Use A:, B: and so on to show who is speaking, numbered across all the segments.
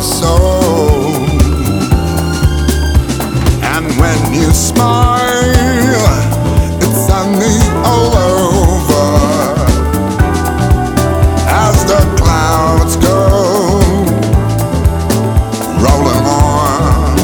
A: soul. And when you smile, it's sunny all over. As the clouds go rolling on.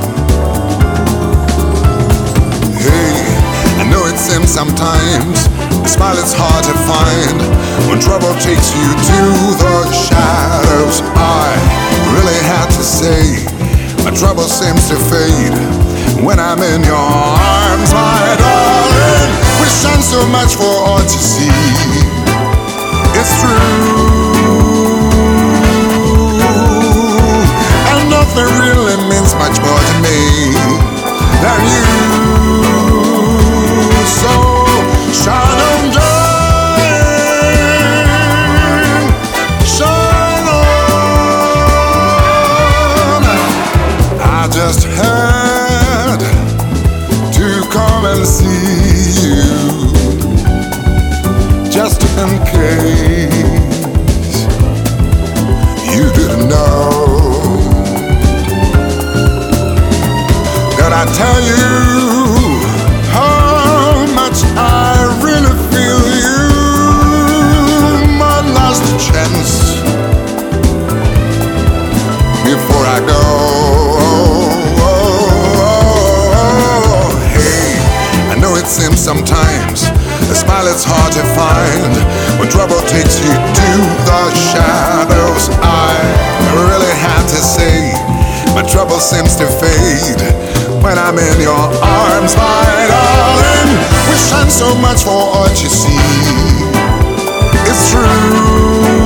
A: Hey, I know it seems sometimes a smile is hard to find when trouble takes you to the shadows. I really had to say, my trouble seems to fade when I'm in your arms, my darling. We shine so much for all to see. It's true, and nothing really means much more to me than you. So shine on, darling, shine on. I just had to come and see you, just in case you didn't know. Did I tell you how much I really feel you? My last chance before I go. Hey, I know it seems sometimes a smile is hard to find when trouble takes you to the shadows. I really had to say, my trouble seems to fade when I'm in your arms, my darling. We shine so much for what you see. It's true.